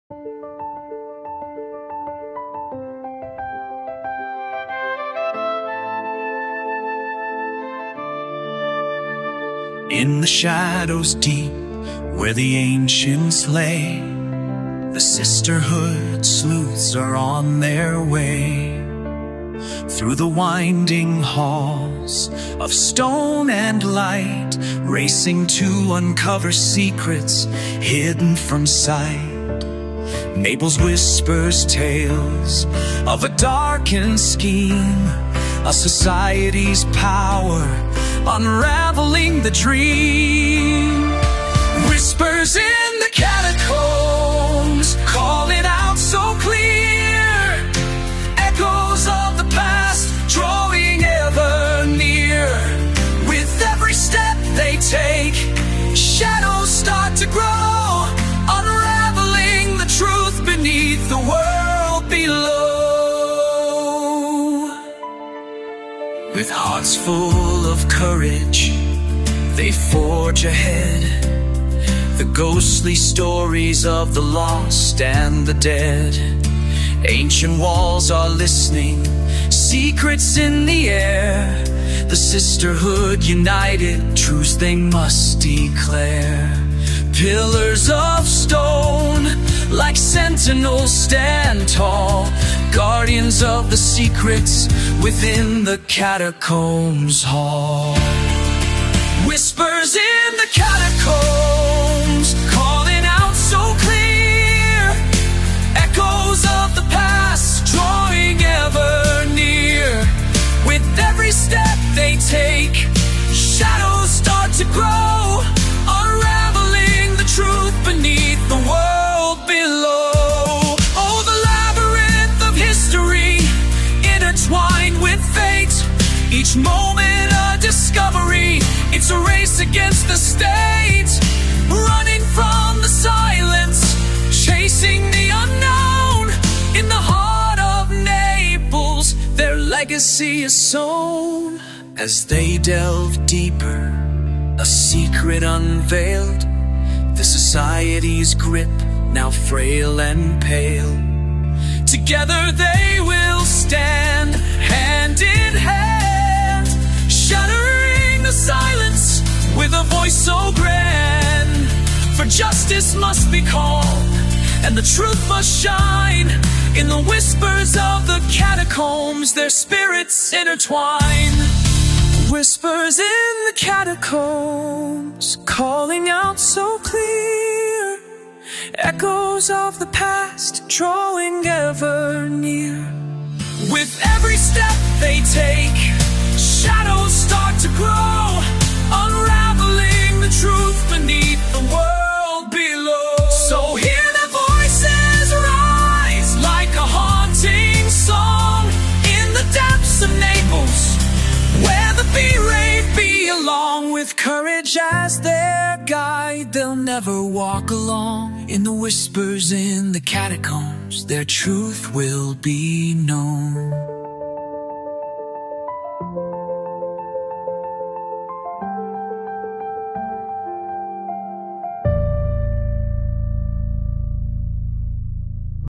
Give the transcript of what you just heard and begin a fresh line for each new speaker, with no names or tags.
In the shadows deep where the ancients lay, the sisterhood sleuths are on their way. Through the winding halls of stone and light, racing to uncover secrets hidden from sight. Mabel's whispers tales of a darkened scheme, a society's power unraveling the dream. Whispers in the catacombs, calling out so clear. Echoes of the past, drawing ever near. With every step they take, shadows start to grow, unraveling the truth beneath the world below. With hearts full of courage, they forge ahead. The ghostly stories of the lost and the dead. Ancient walls are listening, secrets in the air. The sisterhood united, truths they must declare. Pillars of stone, like sentinels stand tall, guardians of the secrets within the catacombs hall. Whispers in the catacombs, calling out so clear. Echoes of the past, drawing ever near. With every step they take, shadows start to grow, unraveling the truth beneath the world below. Oh, the labyrinth of history, intertwined with fate. Each moment a discovery, it's a race against the state. Running from the silence, chasing the unknown. In the heart of Naples, their legacy is sown. As they delve deeper, a secret unveiled. The society's grip, now frail and pale. Together they will stand, hand in hand, shattering the silence with a voice so grand. For justice must be called, and the truth must shine. In the whispers of the catacombs, their spirits intertwine. Whispers in the catacombs, calling out so clear. Echoes of the past, drawing ever near. With every step they take, shadows start to grow, unraveling the truth beneath the world below. So hear their voices rise like a haunting song in the depths of Naples, where the brave belong. With courage as their guide, they'll never walk alone. In the whispers in the catacombs, their truth will be known.